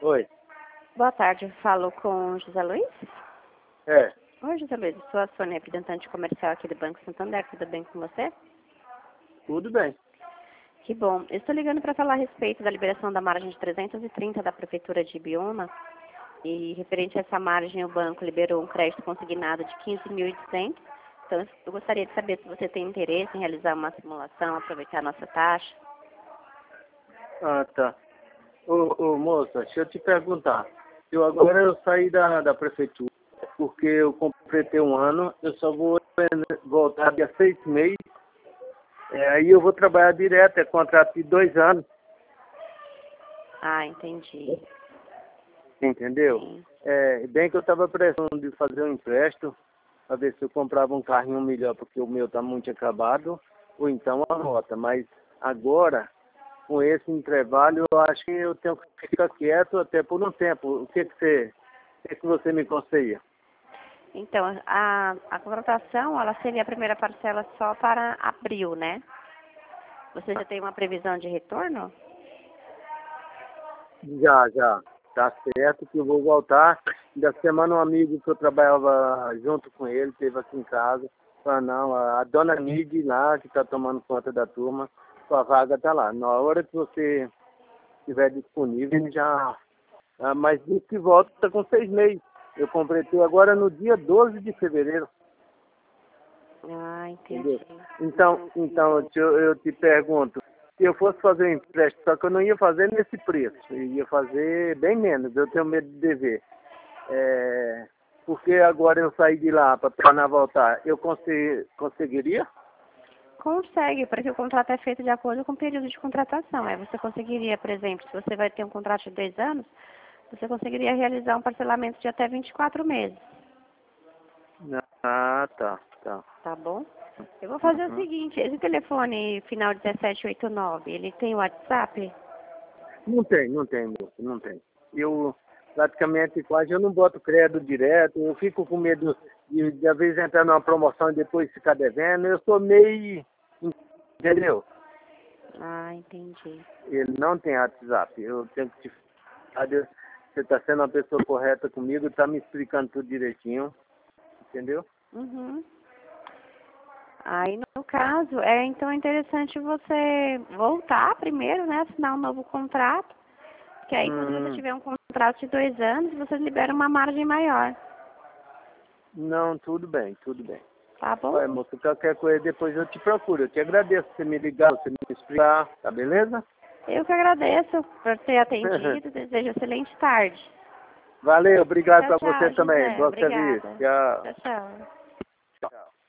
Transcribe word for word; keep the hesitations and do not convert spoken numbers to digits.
Oi. Boa tarde, eu falo com José Luiz. É. Oi, José Luiz, eu sou a Sônia, representante comercial aqui do Banco Santander, tudo bem com você? Tudo bem. Que bom. Eu estou ligando para falar a respeito da liberação da margem de trezentos e trinta da Prefeitura de Ibiúna. E referente a essa margem, o banco liberou um crédito consignado de quinze mil e duzentos. Então, eu gostaria de saber se você tem interesse em realizar uma simulação, aproveitar a nossa taxa. Ah, tá. Ô, ô, moça, deixa eu te perguntar. Eu agora eu saí da, da prefeitura porque eu completei um ano, eu só vou voltar dia seis meses. É, aí eu vou trabalhar direto, é contrato de dois anos. Ah, entendi. Entendeu? Sim. É, bem que eu estava precisando de fazer um empréstimo para ver se eu comprava um carrinho melhor, porque o meu está muito acabado, ou então a nota. Mas agora, com esse intervalo, eu acho que eu tenho que ficar quieto até por um tempo. O que, que, você, o que, que você me aconselha? Então, a, a contratação, ela seria a primeira parcela só para abril, né? Você já tem uma previsão de retorno? Já, já. Tá certo que eu vou voltar. Da semana um amigo que eu trabalhava junto com ele, esteve aqui em casa. Falou, não, a dona Nid lá, que está tomando conta da turma, sua vaga está lá. Na hora que você estiver disponível, ele já... Ah, mas disse que volta com seis meses. Eu completei agora no dia doze de fevereiro. Ah, entendi. Entendeu? Então, então eu, eu te pergunto, se eu fosse fazer um empréstimo, só que eu não ia fazer nesse preço, eu ia fazer bem menos, eu tenho medo de dever. É, porque agora eu saí de lá para tornar voltar, eu conse- conseguiria? Consegue, porque o contrato é feito de acordo com o período de contratação. Aí você conseguiria, por exemplo, se você vai ter um contrato de dois anos, você conseguiria realizar um parcelamento de até vinte e quatro meses, Ah, tá, tá. tá bom? Eu vou fazer o Uhum. seguinte, esse telefone final dezessete oitenta e nove, ele tem WhatsApp? Não tem, não tem, moço, não tem. Eu praticamente quase eu não boto crédito direto, eu fico com medo de, de às vezes entrar numa promoção e depois ficar devendo. Eu sou meio, entendeu? Ah, entendi. Ele não tem WhatsApp. Eu tenho que te falar, de- você está sendo uma pessoa correta comigo, está me explicando tudo direitinho, entendeu? Uhum. Aí, no caso, é então é interessante você voltar primeiro, né, assinar um novo contrato, que aí quando você Hum, tiver um contrato de dois anos, você libera uma margem maior, não, tudo bem, tudo bem. tá bom? Olha, moço, qualquer coisa depois eu te procuro. Eu te agradeço por você me ligar, você me explicar, tá beleza? Eu que agradeço por ter atendido, desejo excelente tarde. Valeu, obrigado Tchau, pra você tchau, também. José. Bom serviço. Obrigada. Tchau. Tchau, tchau.